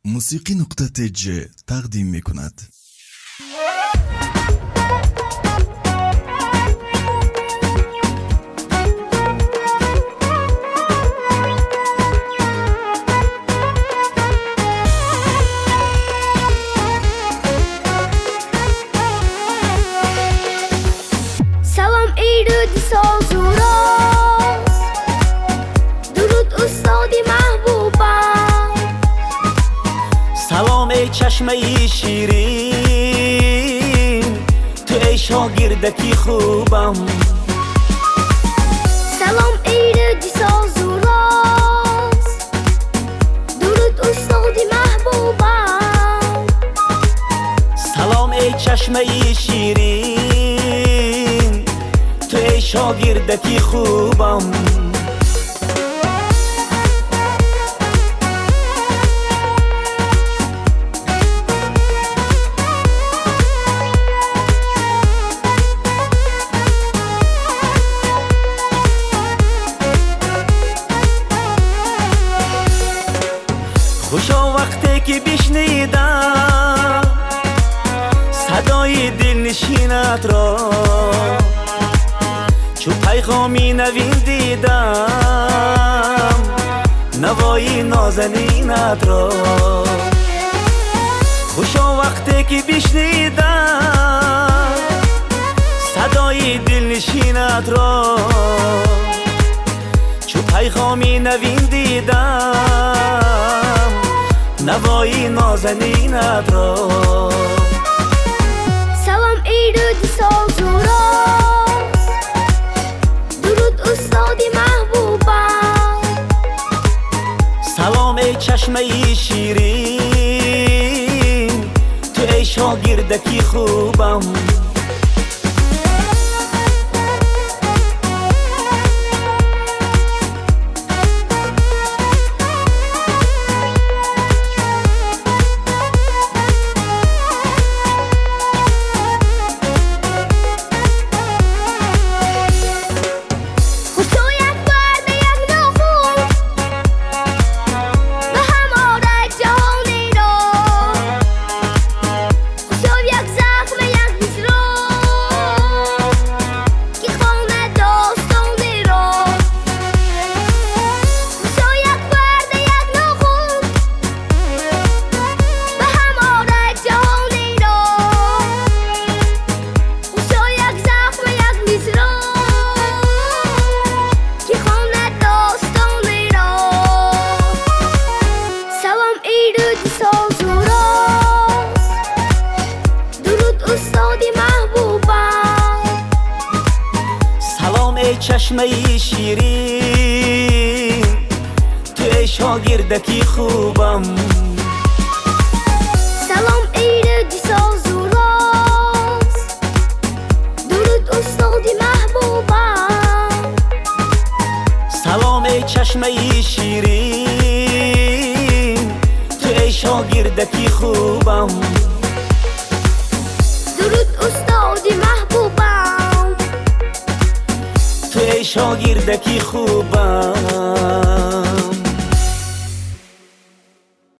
موسیقی نقطه ج تقدیم می کند. سلام عید ساز و راز، درود استاد محبوبم. سلام ای چشمه شیرین، تو ای شاگردکی خوبم. سلام عید ساز و راز، درود استاد محبوبم. سلام ای چشمه شیرین، تو ای شاگردکی خوبم. خوشا وقتی که بشنیدم صدای دلنشینت را، چو پیغامی نوین دیدم نوای نازنینت را. خوشا وقتی که بشنیدم صدای دلنشینت را، چو پیغامی نوین دیدم نوای نازنینت را. سلام عید ساز و راز، درود استاد محبوبم. سلام ای چشمه شیرین، تو ای شاگردکی خوبم. چشمه شیرین، تو ای شاگردکی خوبم. سلام عید ساز و راز، درود استاد محبوبم. سلام ای چشمه شیرین، تو ای شاگردکی خوبم. درود استاد محبوبم، تو ای شاگردکی خوبم.